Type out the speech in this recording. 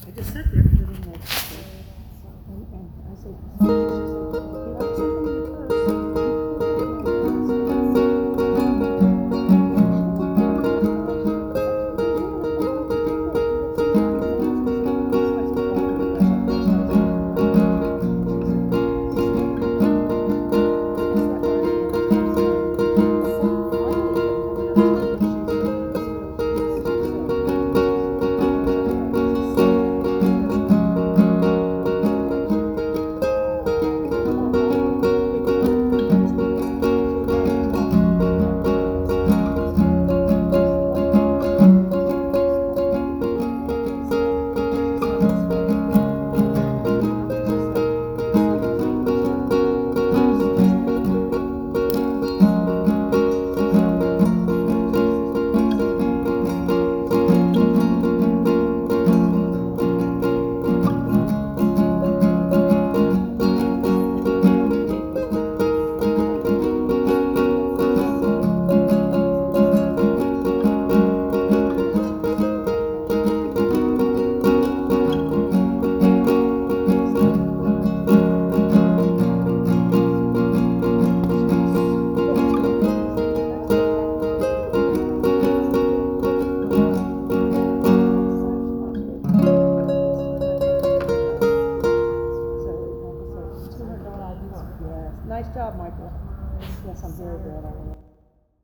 I just sat there. And I said, she said, if you like something in your purse, you pull it in my Nice job, Michael. Yes, I'm very glad I